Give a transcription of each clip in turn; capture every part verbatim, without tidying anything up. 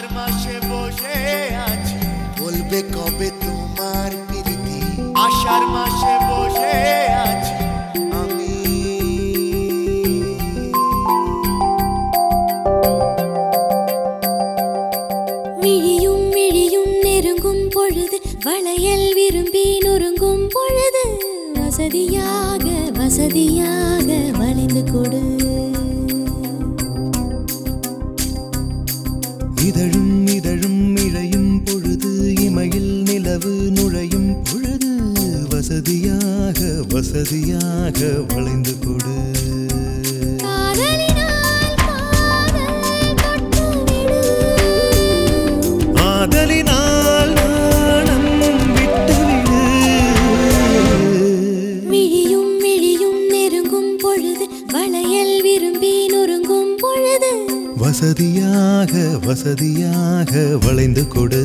মাসে বসে আছি, বলবে কবে তোমার প্রীতি। আষাঢ় মাসে বসে আছি আমি விழியும் விழியும் நெருங்கும் பொழுது, வளையல் விரும்பி நொறுங்கும் பொழுது, வசதியாக வசதியாக வளைந்து கொடு. இதழும் இதழும் இழையும் பொழுது, இமையில் நிலவு நுழையும் பொழுது, வசதியாக வசதியாக வளைந்து கொடு. ஆதலினால் நாணம் விட்டுவிடு. விழியும் விழியும் நெருங்கும் பொழுது, வளையல் விரும்பி நொறுங்கும் பொழுது, வசதியாக வசதியாக வளைந்து கொடு.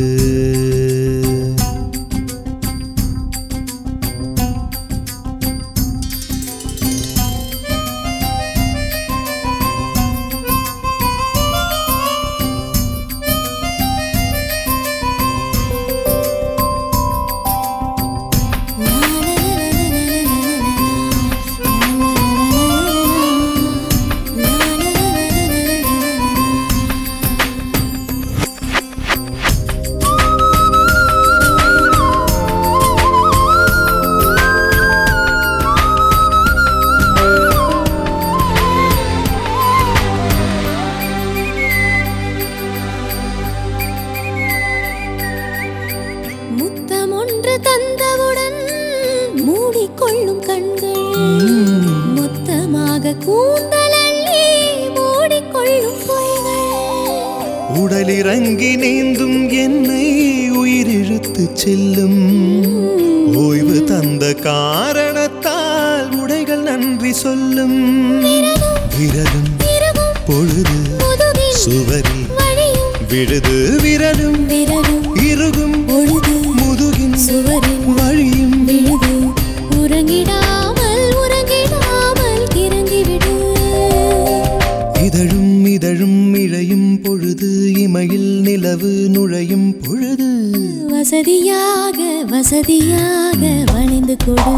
முத்தம் ஒன்று தந்தவுடன் மூடிக்கொள்ளும் கண்கள், மொத்தமாக கூந்தலள்ளி மூடிக்கொள்ளும் பொய்கள். உடலிறங்கி நீந்தும் என்னை உயிரிழுத்து செல்லும், ஓய்வு தந்த காரணத்தால் உடைகள் நன்றி சொல்லும். விரலும் பொழுது சுவரில் விழுது, விரலும் இருகும் பொழுது முதுகின் சுவரில் வழியும் விழுது. உறங்கிடாமல் உறங்கிடாமல் இறங்கிவிடு. இதழும் இதழும் இழையும் பொழுது, இமையில் நிலவு நுழையும் பொழுது, வசதியாக வசதியாக வளைந்து கொடு.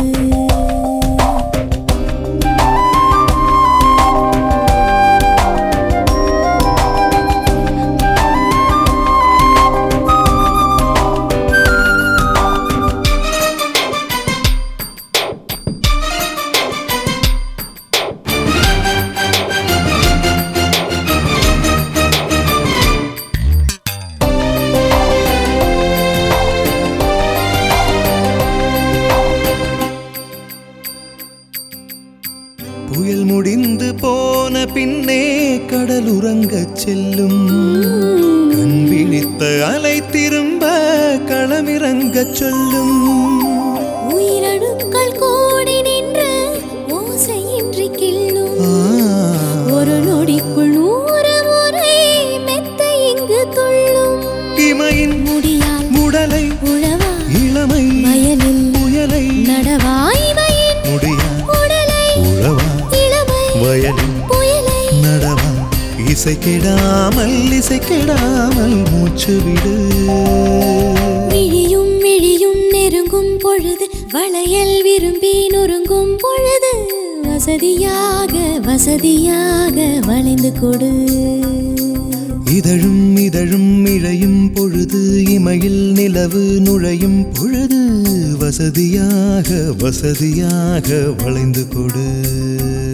புயல் முடிந்து போன பின்னே கடல் உறங்கச் செல்லும், கண் விழித்த அலை திரும்ப களமிறங்கச் சொல்லும். உயிரணுக்கள் கோடி நின்று ஓசையின்றி கிள்ளும், ஒரு நொடிக்குள் நூறு முறை மெத்த இங்கு துள்ளும். இமையின் முடியால் முடலை உழவா இளமை வயலில் புயலை நடவா. இமையின் முடியா உடலை உழவா இளமை வயலின் புயலை நடவா. இசை கெடாமல் இசை கெடாமல் மூச்சு விடு. விழியும் விழியும் நெருங்கும் பொழுது, வளையல் விரும்பி நொறுங்கும் பொழுது, வசதியாக வசதியாக வளைந்து கொடு. இதழும் இதழும் இழையும் பொழுது, இமையில் நிலவு நுழையும் பொழுது, வசதியாக வசதியாக வளைந்து கொடு.